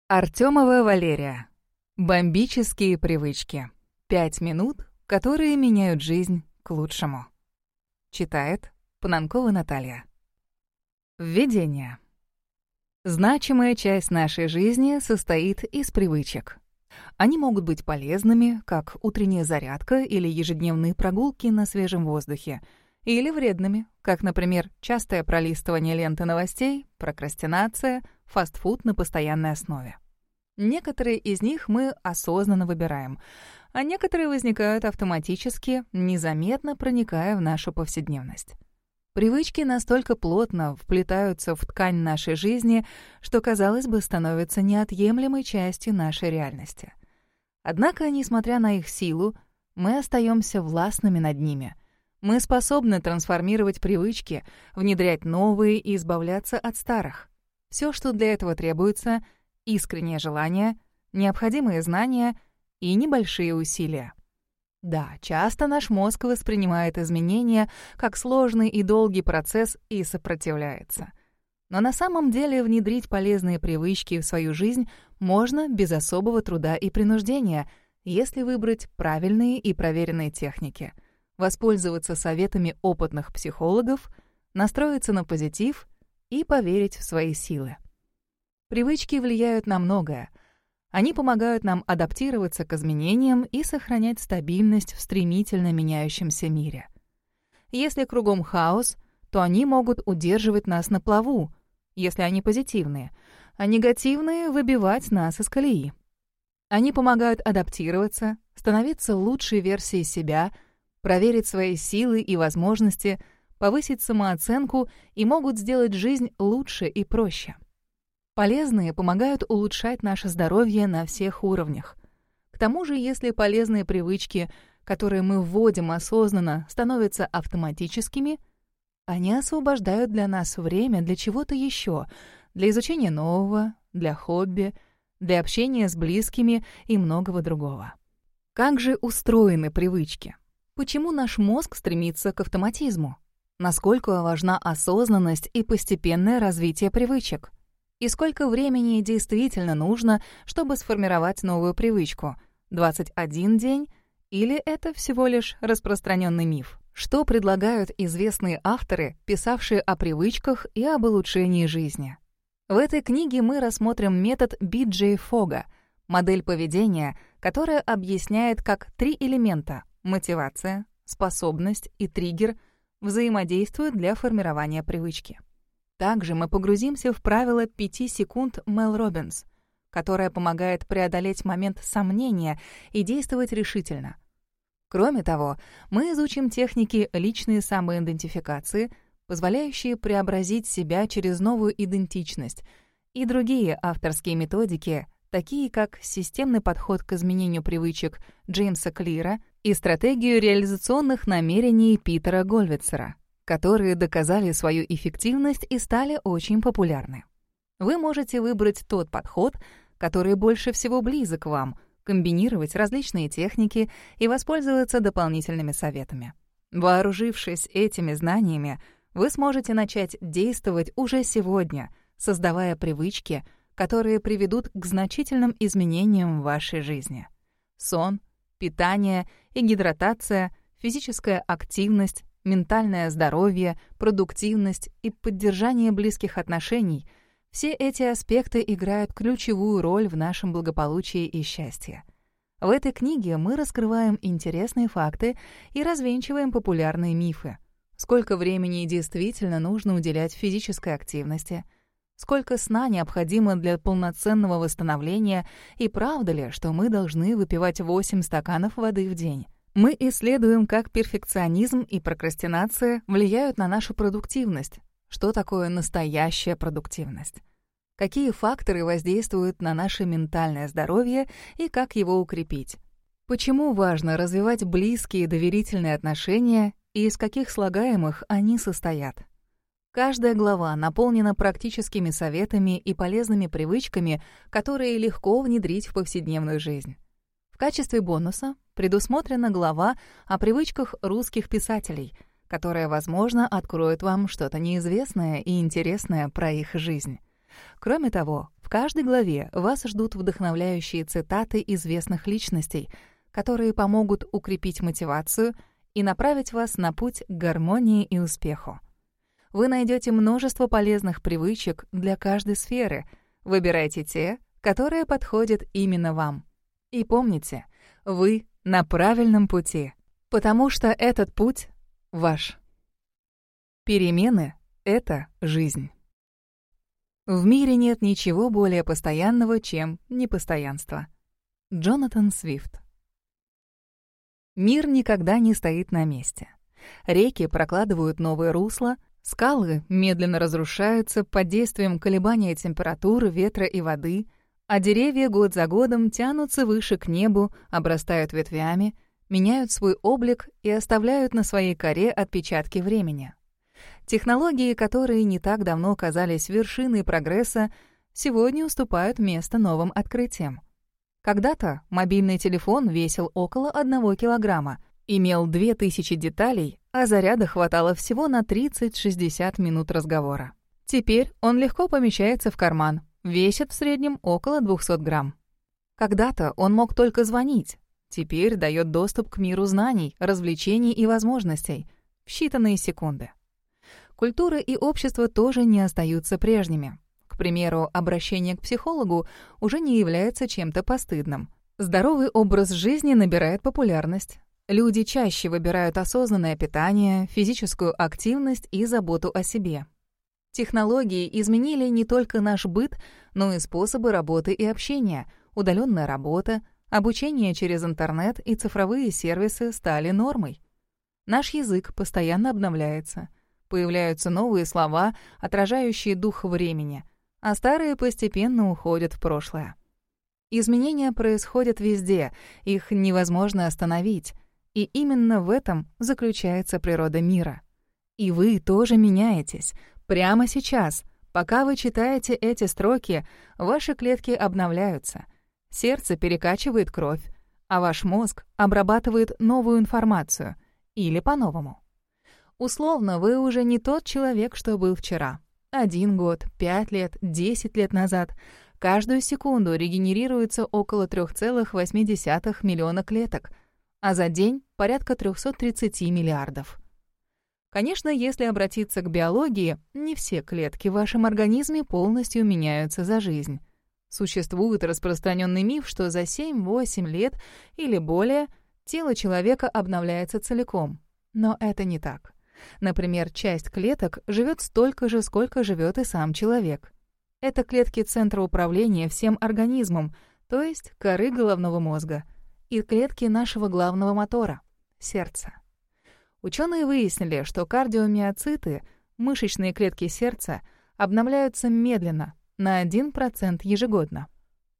Артёмова Валерия. Бомбические привычки. 5 минут, которые меняют жизнь к лучшему. Читает Пананкова Наталья. Введение. Значимая часть нашей жизни состоит из привычек. Они могут быть полезными, как утренняя зарядка или ежедневные прогулки на свежем воздухе, или вредными, как, например, частое пролистывание ленты новостей, прокрастинация, фастфуд на постоянной основе. Некоторые из них мы осознанно выбираем, а некоторые возникают автоматически, незаметно проникая в нашу повседневность. Привычки настолько плотно вплетаются в ткань нашей жизни, что, казалось бы, становятся неотъемлемой частью нашей реальности. Однако, несмотря на их силу, мы остаемся властными над ними. Мы способны трансформировать привычки, внедрять новые и избавляться от старых. Все, что для этого требуется — искреннее желание, необходимые знания и небольшие усилия. Да, часто наш мозг воспринимает изменения как сложный и долгий процесс и сопротивляется. Но на самом деле внедрить полезные привычки в свою жизнь можно без особого труда и принуждения, если выбрать правильные и проверенные техники, воспользоваться советами опытных психологов, настроиться на позитив и поверить в свои силы. Привычки влияют на многое. Они помогают нам адаптироваться к изменениям и сохранять стабильность в стремительно меняющемся мире. Если кругом хаос, то они могут удерживать нас на плаву, если они позитивные, а негативные — выбивать нас из колеи. Они помогают адаптироваться, становиться лучшей версией себя, проверить свои силы и возможности, повысить самооценку и могут сделать жизнь лучше и проще. Полезные помогают улучшать наше здоровье на всех уровнях. К тому же, если полезные привычки, которые мы вводим осознанно, становятся автоматическими, они освобождают для нас время для чего-то еще, для изучения нового, для хобби, для общения с близкими и многого другого. Как же устроены привычки? Почему наш мозг стремится к автоматизму? Насколько важна осознанность и постепенное развитие привычек? И сколько времени действительно нужно, чтобы сформировать новую привычку? 21 день? Или это всего лишь распространенный миф? Что предлагают известные авторы, писавшие о привычках и об улучшении жизни? В этой книге мы рассмотрим метод Би-Джей Фога, модель поведения, которая объясняет, как 3 элемента — мотивация, способность и триггер — взаимодействуют для формирования привычки. Также мы погрузимся в правило 5 секунд Мел Робинс, которое помогает преодолеть момент сомнения и действовать решительно. Кроме того, мы изучим техники личной самоидентификации, позволяющие преобразить себя через новую идентичность, и другие авторские методики, такие как системный подход к изменению привычек Джеймса Клира и стратегию реализационных намерений Питера Гольвицера, которые доказали свою эффективность и стали очень популярны. Вы можете выбрать тот подход, который больше всего близок вам, комбинировать различные техники и воспользоваться дополнительными советами. Вооружившись этими знаниями, вы сможете начать действовать уже сегодня, создавая привычки, которые приведут к значительным изменениям в вашей жизни. Сон, питание и гидратация, физическая активность, ментальное здоровье, продуктивность и поддержание близких отношений — все эти аспекты играют ключевую роль в нашем благополучии и счастье. В этой книге мы раскрываем интересные факты и развенчиваем популярные мифы. Сколько времени действительно нужно уделять физической активности, сколько сна необходимо для полноценного восстановления и правда ли, что мы должны выпивать 8 стаканов воды в день. Мы исследуем, как перфекционизм и прокрастинация влияют на нашу продуктивность. Что такое настоящая продуктивность? Какие факторы воздействуют на наше ментальное здоровье и как его укрепить? Почему важно развивать близкие доверительные отношения и из каких слагаемых они состоят? Каждая глава наполнена практическими советами и полезными привычками, которые легко внедрить в повседневную жизнь. В качестве бонуса предусмотрена глава о привычках русских писателей, которая, возможно, откроет вам что-то неизвестное и интересное про их жизнь. Кроме того, в В каждой главе вас ждут вдохновляющие цитаты известных личностей, которые помогут укрепить мотивацию и направить вас на путь к гармонии и успеху. Вы найдете множество полезных привычек для каждой сферы. Выбирайте те, которые подходят именно вам. И помните, вы на правильном пути, потому что этот путь ваш. Перемены — это жизнь. В мире нет ничего более постоянного, чем непостоянство. Джонатан Свифт. Мир никогда не стоит на месте. Реки прокладывают новые русла, скалы медленно разрушаются под действием колебания температуры, ветра и воды, а деревья год за годом тянутся выше к небу, обрастают ветвями, меняют свой облик и оставляют на своей коре отпечатки времени. Технологии, которые не так давно казались вершиной прогресса, сегодня уступают место новым открытиям. Когда-то мобильный телефон весил около 1 килограмма, имел 2000 деталей, а заряда хватало всего на 30-60 минут разговора. Теперь он легко помещается в карман, весит в среднем около 200 грамм. Когда-то он мог только звонить, теперь дает доступ к миру знаний, развлечений и возможностей в считанные секунды. Культура и общество тоже не остаются прежними. К примеру, обращение к психологу уже не является чем-то постыдным. Здоровый образ жизни набирает популярность. Люди чаще выбирают осознанное питание, физическую активность и заботу о себе. Технологии изменили не только наш быт, но и способы работы и общения. Удаленная работа, обучение через интернет и цифровые сервисы стали нормой. Наш язык постоянно обновляется. Появляются новые слова, отражающие дух времени, а старые постепенно уходят в прошлое. Изменения происходят везде, их невозможно остановить, и именно в этом заключается природа мира. И вы тоже меняетесь. Прямо сейчас, пока вы читаете эти строки, ваши клетки обновляются, сердце перекачивает кровь, а ваш мозг обрабатывает новую информацию, или по-новому. Условно, вы уже не тот человек, что был вчера. 1 год, 5 лет, 10 лет назад. Каждую секунду регенерируется около 3,8 миллиона клеток, а за день — порядка 330 миллиардов. Конечно, если обратиться к биологии, не все клетки в вашем организме полностью меняются за жизнь. Существует распространенный миф, что за 7-8 лет или более тело человека обновляется целиком. Но это не так. Например, часть клеток живет столько же, сколько живет и сам человек. Это клетки центра управления всем организмом, то есть коры головного мозга, и клетки нашего главного мотора — сердца. Ученые выяснили, что кардиомиоциты, мышечные клетки сердца, обновляются медленно, на 1% ежегодно.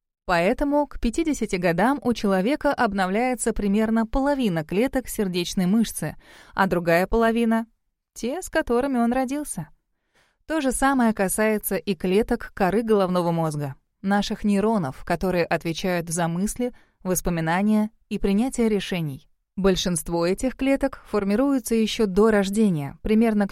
Поэтому к 50 годам у человека обновляется примерно половина клеток сердечной мышцы, а другая половина — те, с которыми он родился. То же самое касается и клеток коры головного мозга, наших нейронов, которые отвечают за мысли, воспоминания и принятие решений. Большинство этих клеток формируются еще до рождения, примерно к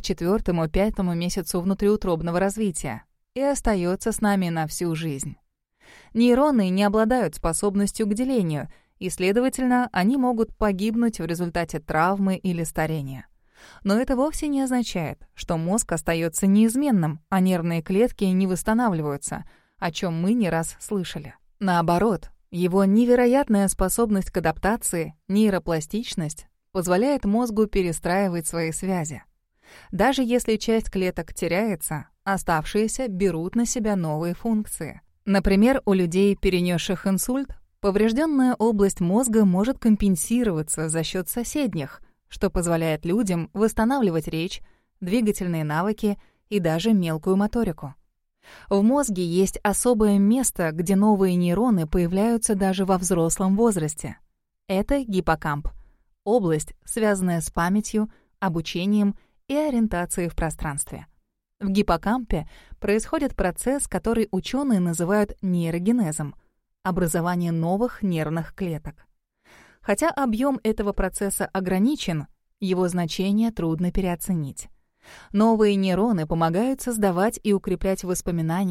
4-5 месяцу внутриутробного развития, и остается с нами на всю жизнь. Нейроны не обладают способностью к делению, и, следовательно, они могут погибнуть в результате травмы или старения. Но это вовсе не означает, что мозг остается неизменным, а нервные клетки не восстанавливаются, о чем мы не раз слышали. Наоборот, его невероятная способность к адаптации, нейропластичность, позволяет мозгу перестраивать свои связи. Даже если часть клеток теряется, оставшиеся берут на себя новые функции. Например, у людей, перенесших инсульт, поврежденная область мозга может компенсироваться за счет соседних, что позволяет людям восстанавливать речь, двигательные навыки и даже мелкую моторику. В мозге есть особое место, где новые нейроны появляются даже во взрослом возрасте. Это гиппокамп — область, связанная с памятью, обучением и ориентацией в пространстве. В гиппокампе происходит процесс, который ученые называют нейрогенезом — образование новых нервных клеток. Хотя объем этого процесса ограничен, его значение трудно переоценить. Новые нейроны помогают создавать и укреплять воспоминания,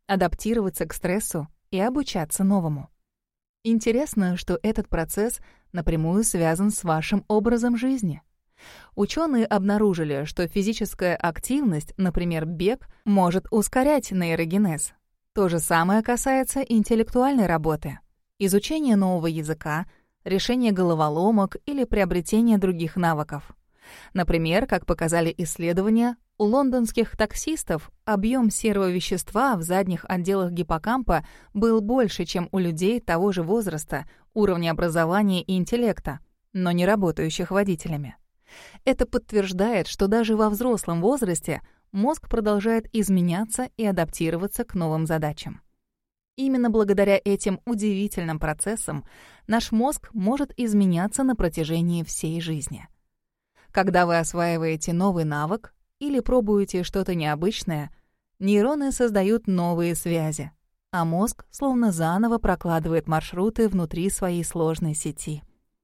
адаптироваться к стрессу и обучаться новому. Интересно, что этот процесс напрямую связан с вашим образом жизни. Ученые обнаружили, что физическая активность, например, бег, может ускорять нейрогенез. То же самое касается интеллектуальной работы, изучения нового языка, решения головоломок или приобретения других навыков. Например, как показали исследования, у лондонских таксистов объем серого вещества в задних отделах гиппокампа был больше, чем у людей того же возраста, уровня образования и интеллекта, но не работающих водителями. Это подтверждает, что даже во взрослом возрасте мозг продолжает изменяться и адаптироваться к новым задачам. Именно благодаря этим удивительным процессам наш мозг может изменяться на протяжении всей жизни. Когда вы осваиваете новый навык или пробуете что-то необычное, нейроны создают новые связи, а мозг словно заново прокладывает маршруты внутри своей сложной сети.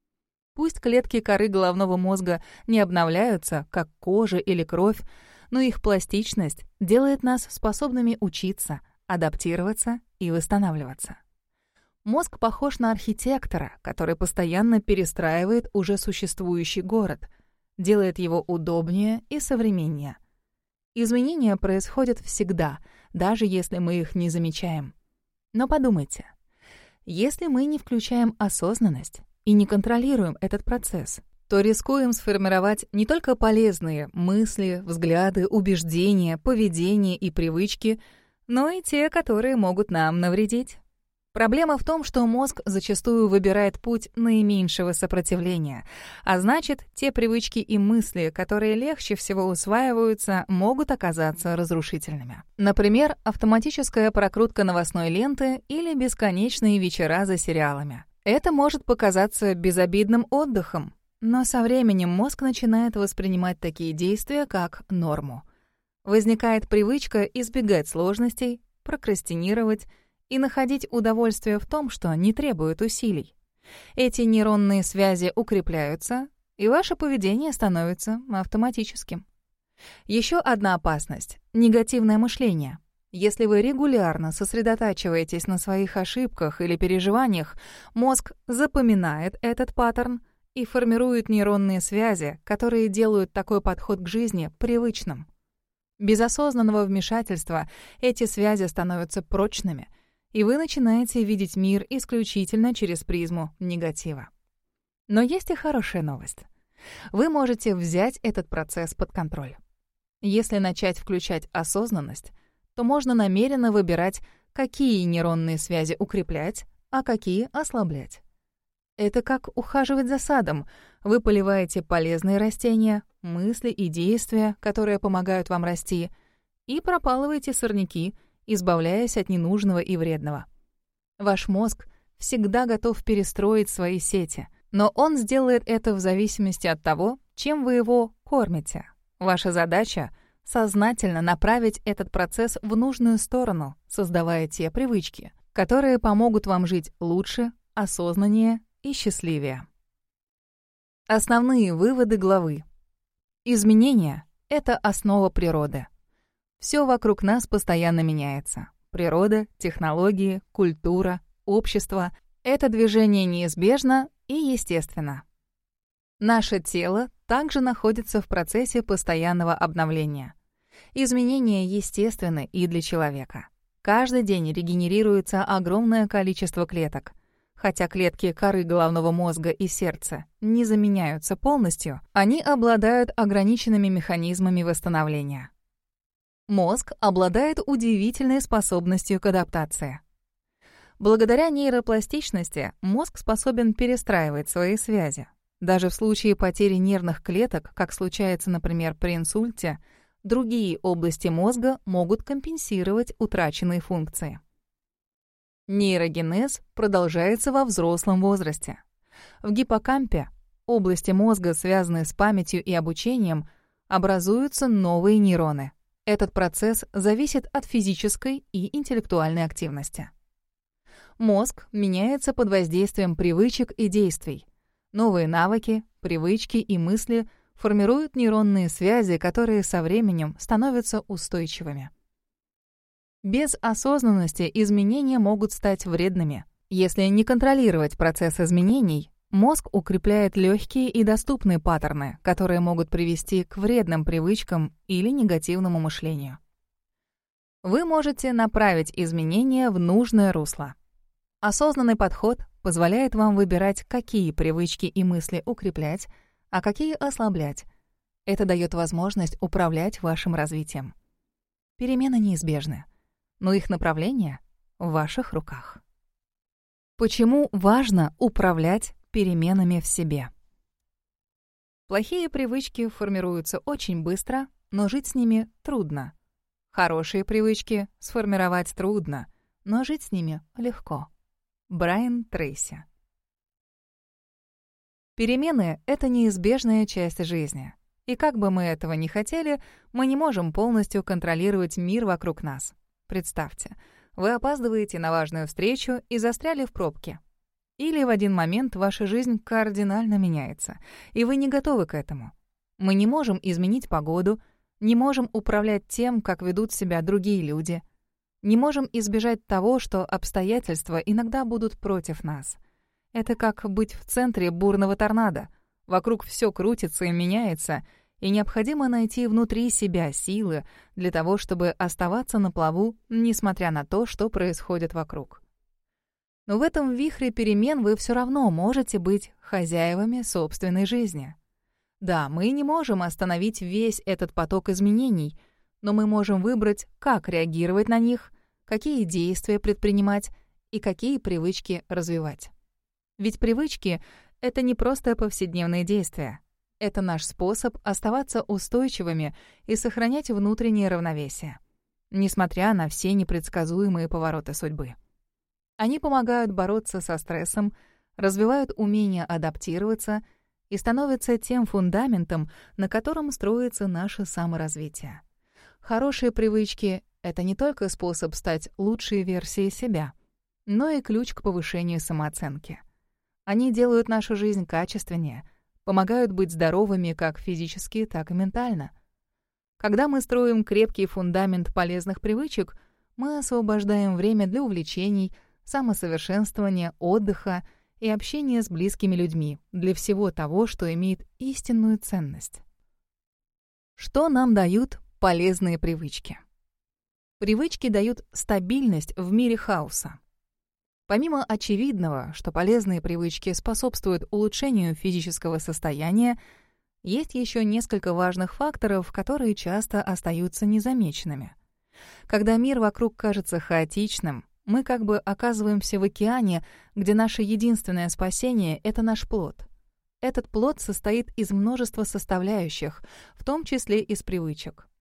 Пусть клетки коры головного мозга не обновляются, как кожа или кровь, но их пластичность делает нас способными учиться, адаптироваться и восстанавливаться. Мозг похож на архитектора, который постоянно перестраивает уже существующий город, делает его удобнее и современнее. Изменения происходят всегда, даже если мы их не замечаем. Но подумайте, если мы не включаем осознанность и не контролируем этот процесс, то рискуем сформировать не только полезные мысли, взгляды, убеждения, поведение и привычки, но и те, которые могут нам навредить. Проблема в том, что мозг зачастую выбирает путь наименьшего сопротивления, а значит, те привычки и мысли, которые легче всего усваиваются, могут оказаться разрушительными. Например, автоматическая прокрутка новостной ленты или бесконечные вечера за сериалами. Это может показаться безобидным отдыхом, но со временем мозг начинает воспринимать такие действия как норму. Возникает привычка избегать сложностей, прокрастинировать и находить удовольствие в том, что не требует усилий. Эти нейронные связи укрепляются, и ваше поведение становится автоматическим. Еще одна опасность — негативное мышление. Если вы регулярно сосредотачиваетесь на своих ошибках или переживаниях, мозг запоминает этот паттерн и формирует нейронные связи, которые делают такой подход к жизни привычным. Без осознанного вмешательства эти связи становятся прочными, и вы начинаете видеть мир исключительно через призму негатива. Но есть и хорошая новость. Вы можете взять этот процесс под контроль. Если начать включать осознанность, то можно намеренно выбирать, какие нейронные связи укреплять, а какие ослаблять. Это как ухаживать за садом. Вы поливаете полезные растения, мысли и действия, которые помогают вам расти, и пропалываете сорняки, избавляясь от ненужного и вредного. Ваш мозг всегда готов перестроить свои сети, но он сделает это в зависимости от того, чем вы его кормите. Ваша задача — сознательно направить этот процесс в нужную сторону, создавая те привычки, которые помогут вам жить лучше, осознаннее и счастливее. Основные выводы главы. Изменения — это основа природы. Все вокруг нас постоянно меняется. Природа, технологии, культура, общество — это движение неизбежно и естественно. Наше тело также находится в процессе постоянного обновления. Изменения естественны и для человека. Каждый день регенерируется огромное количество клеток. Хотя клетки коры головного мозга и сердца не заменяются полностью, они обладают ограниченными механизмами восстановления. Мозг обладает удивительной способностью к адаптации. Благодаря нейропластичности мозг способен перестраивать свои связи. Даже в случае потери нервных клеток, как случается, например, при инсульте, другие области мозга могут компенсировать утраченные функции. Нейрогенез продолжается во взрослом возрасте. В гиппокампе, области мозга, связанные с памятью и обучением, образуются новые нейроны. Этот процесс зависит от физической и интеллектуальной активности. Мозг меняется под воздействием привычек и действий. Новые навыки, привычки и мысли формируют нейронные связи, которые со временем становятся устойчивыми. Без осознанности изменения могут стать вредными. Если не контролировать процесс изменений, мозг укрепляет легкие и доступные паттерны, которые могут привести к вредным привычкам или негативному мышлению. Вы можете направить изменения в нужное русло. Осознанный подход позволяет вам выбирать, какие привычки и мысли укреплять, а какие ослаблять. Это дает возможность управлять вашим развитием. Перемены неизбежны, но их направление в ваших руках. Почему важно управлять переменами в себе? Плохие привычки формируются очень быстро, но жить с ними трудно. Хорошие привычки сформировать трудно, но жить с ними легко. Брайан Трейси. Перемены — это неизбежная часть жизни. И как бы мы этого ни хотели, мы не можем полностью контролировать мир вокруг нас. Представьте, вы опаздываете на важную встречу и застряли в пробке. Или в один момент ваша жизнь кардинально меняется, и вы не готовы к этому. Мы не можем изменить погоду, не можем управлять тем, как ведут себя другие люди, не можем избежать того, что обстоятельства иногда будут против нас. Это как быть в центре бурного торнадо. Вокруг все крутится и меняется, и необходимо найти внутри себя силы для того, чтобы оставаться на плаву, несмотря на то, что происходит вокруг. Но в этом вихре перемен вы все равно можете быть хозяевами собственной жизни. Да, мы не можем остановить весь этот поток изменений, но мы можем выбрать, как реагировать на них, какие действия предпринимать и какие привычки развивать. Ведь привычки — это не просто повседневные действия. Это наш способ оставаться устойчивыми и сохранять внутреннее равновесие, несмотря на все непредсказуемые повороты судьбы. Они помогают бороться со стрессом, развивают умение адаптироваться и становятся тем фундаментом, на котором строится наше саморазвитие. Хорошие привычки — это не только способ стать лучшей версией себя, но и ключ к повышению самооценки. Они делают нашу жизнь качественнее, помогают быть здоровыми как физически, так и ментально. Когда мы строим крепкий фундамент полезных привычек, мы освобождаем время для увлечений, самосовершенствования, отдыха и общения с близкими людьми, для всего того, что имеет истинную ценность. Что нам дают полезные привычки? Привычки дают стабильность в мире хаоса. Помимо очевидного, что полезные привычки способствуют улучшению физического состояния, есть еще несколько важных факторов, которые часто остаются незамеченными. Когда мир вокруг кажется хаотичным, мы как бы оказываемся в океане, где наше единственное спасение — это наш плод. Этот плод состоит из множества составляющих, в том числе из привычек.